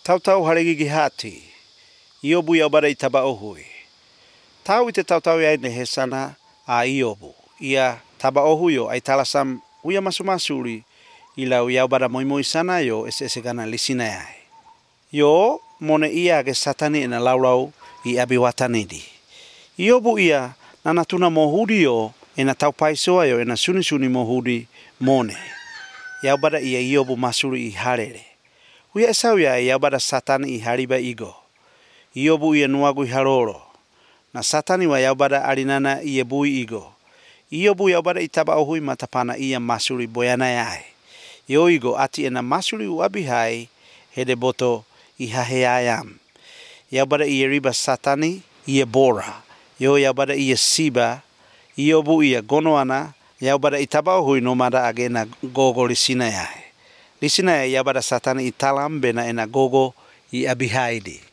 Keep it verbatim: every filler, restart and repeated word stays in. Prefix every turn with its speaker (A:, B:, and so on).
A: Tautau haregigi hati. Iobu Yaubada itaba ohui. Tau ite tautau ya ine hesana a Iobu. Ia taba ohu yo ai talasam uya masu-masuri ila Yaubada moi-moi sana yo ese ese gana lisina yai. Yo mone ia ge satani ina laulau i abi watanidi. Iobu ia nanatuna mohudi yo ena taupaisoa yo ena suni-suni mohudi mone. Yaubada ia Iobu masuri i harere. Uya esau ya Yaubada satani i hariba igo. Iobu ia nuagu i haroro. Na satani wa Yaubada arinana ia bui igo. Iobu Yaubada itaba ohui matapana ia masuri boyana yae. Yo igo ati ena masuri uabihai hede boto i hahe ayam. Yaubada ia riba satani ia bora. Yo Yaubada ia siba. Iobu ia gonoana. Yaubada itaba ohui nomada agena gogo lisina yae. Lisina yae Yaubada satani italam bena ena gogo i abihaidi.